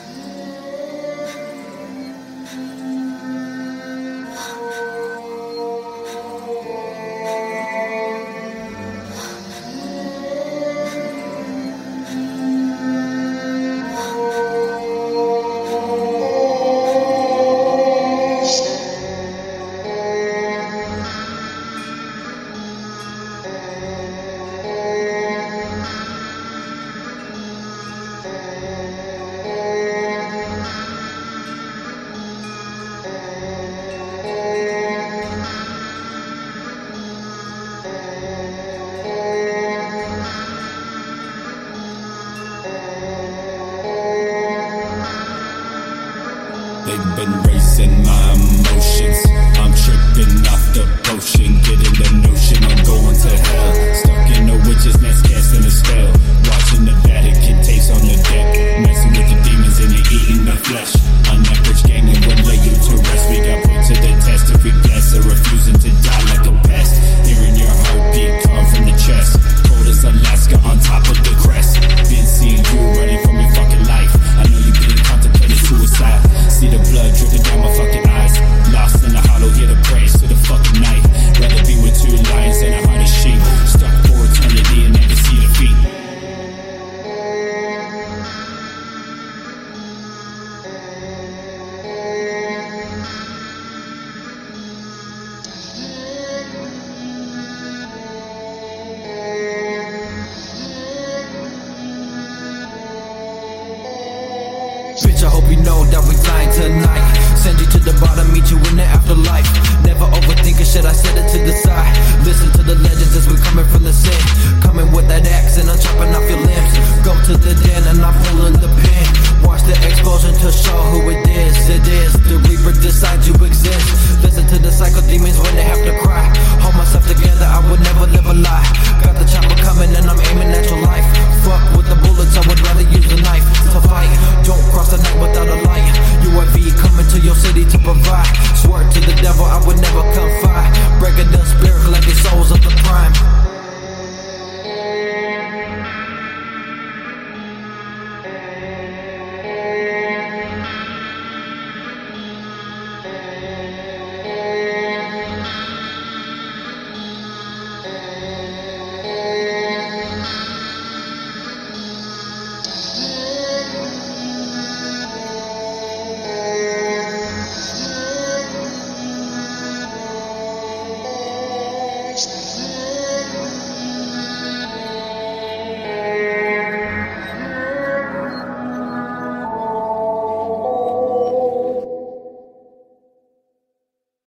They've been racing my emotions. I'm tripping off the potion, getting the notion I'm going to hell. Stuck in a witch's nest, casting a spell. Watching the Vatican tapes on the deck, messing with the demons and they eating the flesh. On average, gang and will lay you to rest. We got put to the test if we bless or refusing to die like a pest. Hearing your heartbeat come from the chest. Cold as Alaska on top of the crest. Been seeing you running from your fucking life. I know you've been contemplating suicide. See the blood dripping down my fucking eyes. Lost in the hollow, hear the praise to the fucking night. Rather be with two lions than a heart of sheep. Stuck for eternity and never see defeat. Bitch, I hope you know that we dying tonight. Send you to the bottom, meet you in the afterlife. Never overthink a shit, I set it to the side. Listen to the legends as we coming from the sin. Coming with that axe and I'm chopping off your limbs. Go to the den and I'm pulling the pin.